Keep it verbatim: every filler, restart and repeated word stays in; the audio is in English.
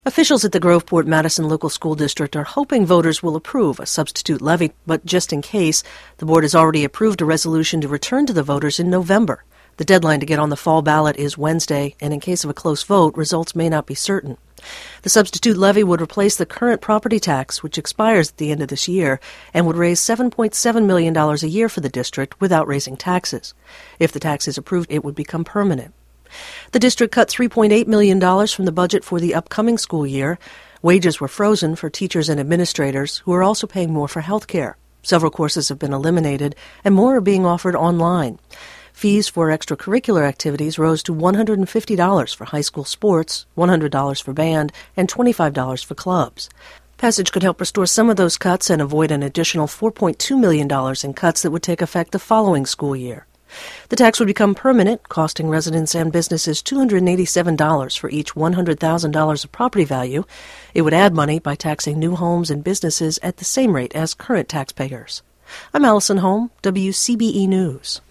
Officials at the Groveport-Madison Local School District are hoping voters will approve a substitute levy, but just in case, the board has already approved a resolution to return to the voters in November. The deadline to get on the fall ballot is Wednesday, and in case of a close vote, results may not be certain. The substitute levy would replace the current property tax, which expires at the end of this year, and would raise seven point seven million dollars a year for the district without raising taxes. If the tax is approved, it would become permanent. The district cut three point eight million dollars from the budget for the upcoming school year. Wages were frozen for teachers and administrators, who are also paying more for health care. Several courses have been eliminated, and more are being offered online. Fees for extracurricular activities rose to one hundred fifty dollars for high school sports, one hundred dollars for band, and twenty-five dollars for clubs. Passage could help restore some of those cuts and avoid an additional four point two million dollars in cuts that would take effect the following school year. The tax would become permanent, costing residents and businesses two hundred eighty-seven dollars for each one hundred thousand dollars of property value. It would add money by taxing new homes and businesses at the same rate as current taxpayers. I'm Allison Holm, W C B E News.